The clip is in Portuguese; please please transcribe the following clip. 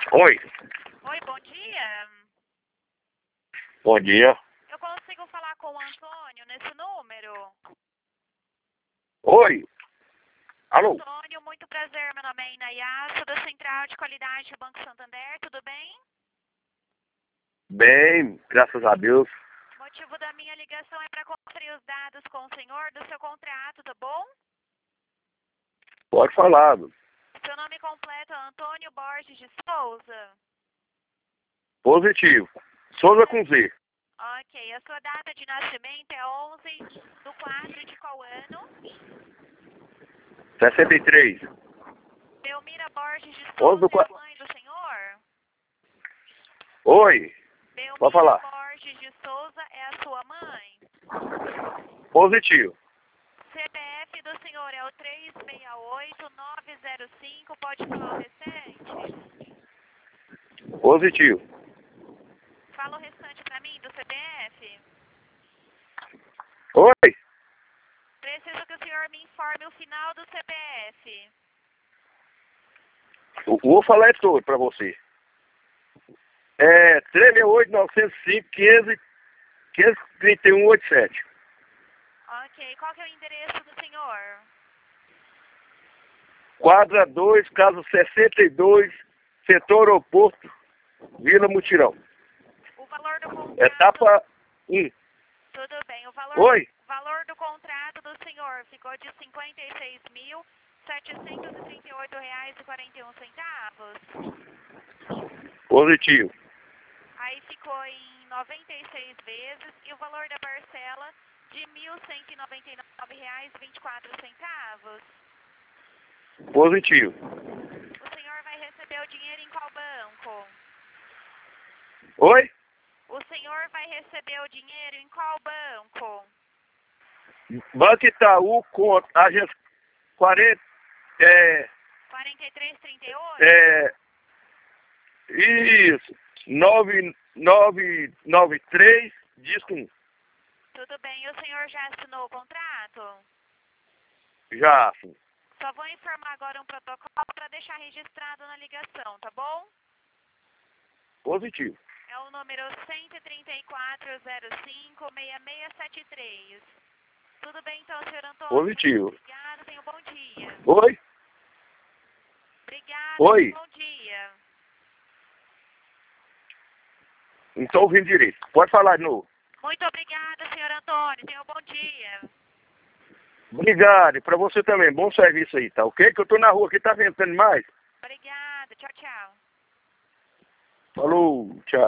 Oi, Oi, bom dia. bom dia. Eu consigo falar com o Antônio nesse número? Oi, alô, Antônio, muito prazer. Meu nome é Inayasa, da Central de Qualidade do Banco Santander. Tudo bem? bem, graças a Deus. O motivo da minha ligação é para conferir os dados com o senhor do seu contrato, tá bom? Pode falar. Seu nome completo é Antônio Borges de Souza. Positivo. Souza com Z. Ok, a sua data de nascimento é 11/4 de qual ano? 63. Belmira Borges de 11 Souza do é a 4. mãe do senhor? Oi, pode Belmira falar. Borges de Souza é a sua mãe? Positivo. CPF do senhor é o 368905, pode falar o restante? Positivo. Fala o restante pra mim do CPF. Oi, Preciso que o senhor me informe o final do CPF. vou falar todo pra você. É 368-905-531-87. Ok, qual que é o endereço do senhor? Quadra 2, casa 62, setor aeroporto, Vila Mutirão. O valor do contrato... Etapa 1. Tudo bem, o Oi, valor do contrato do senhor ficou de R$ 56.738,41. positivo. Aí ficou em 96 vezes e o valor da parcela de R$ 1.199,24. Positivo. O senhor vai receber o dinheiro em qual banco? Oi? O senhor vai receber o dinheiro em qual banco? Banco Itaú, conta, agência 40, 4338? isso, 9993, disco 1. Tudo bem, e o senhor já assinou o contrato? Já, sim. Só vou informar agora um protocolo para deixar registrado na ligação, tá bom? Positivo. É o número 13405-6673. Tudo bem então, senhor Antônio? Positivo. Obrigada, tenha um bom dia. Oi? Obrigada, Oi? bom dia. Não estou ouvindo direito. Pode falar de novo. Muito obrigada, senhor Antônio, tenha um bom dia. Obrigado. E pra você também. Bom serviço aí, tá ok? Que eu tô na rua aqui, tá ventando mais. Obrigada, tchau, tchau. Falou, tchau.